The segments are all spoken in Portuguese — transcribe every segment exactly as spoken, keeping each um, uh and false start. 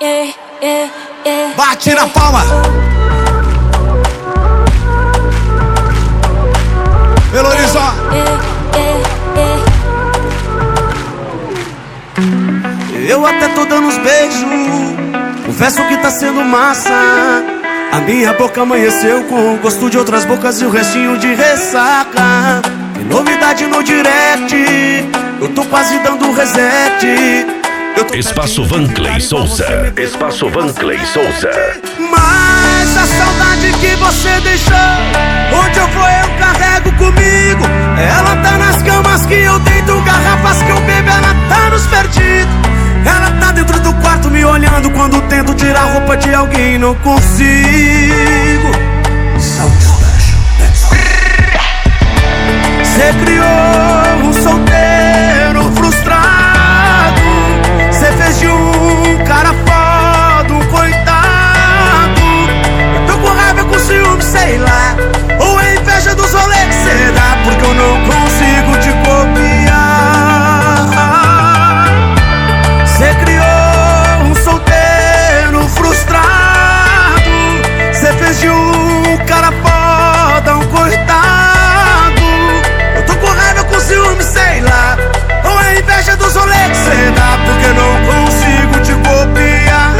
yeah, yeah, yeah. Bate na palma. Belo Horizonte. Eu até tô dando uns beijos, confesso que tá sendo massa. A minha boca amanheceu com o gosto de outras bocas e o restinho de ressaca. Tem novidade no direct, eu tô quase dando um reset. Eu tô Espaço Vanclay Souza. Espaço Vanclay Souza. Mas a saudade que você deixou, onde eu vou eu carrego comigo. Ela tá nas camas que eu deito, garrafas que eu bebo, ela tá nos perdidos. Ela tá dentro do quarto me olhando quando tento tirar a roupa de alguém e não consigo. Cê criou um solteiro frustrado. Cê fez de um cara foda um coitado. Eu tô com raiva, com ciúme, sei lá, ou é inveja dos rolês que cê dá, porque eu não consigo te copiar. Cê criou um solteiro frustrado. Cê fez de um cara foda um coitado. Eu tô com raiva, com ciúme, sei lá, ou é inveja dos rolês que cê dá, porque eu não consigo te copiar.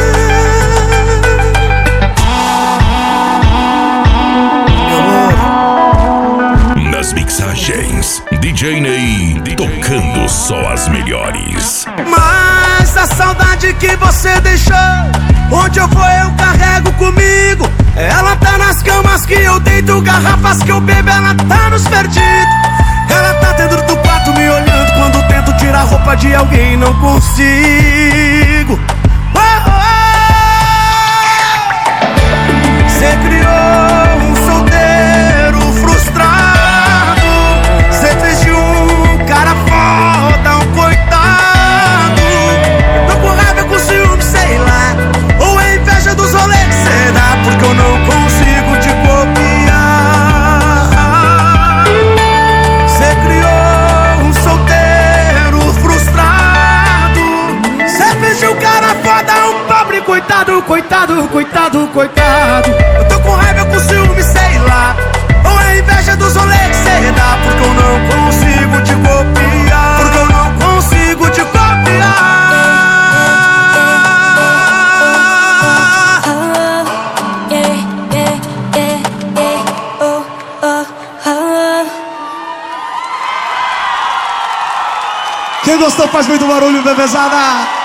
Nas mixagens, D J Ney tocando só as melhores. Mas a saudade que você deixou, onde eu vou eu carrego comigo. Ela tá nas camas que eu deito, garrafas que eu bebo, ela tá nos perdidos. Ela tá dentro do quarto me olhando quando tento tirar a roupa de alguém e não consigo. Oh, oh, oh. Cê criou um solteiro frustrado. Cê fez de um cara foda um coitado. Tô com raiva, com ciúme, sei lá, ou é inveja dos rolês que cê dá, porque eu não consigo te copiar. Cê criou um solteiro frustrado. Cê fez de um cara foda um pobre coitado, coitado, coitado, coitado. Eu tô com raiva, com ciúme, sei lá, ou é inveja dos rolês que cê dá, porque eu não consigo te copiar. Porque eu não consigo te copiar. Quem gostou faz muito barulho, bebezada.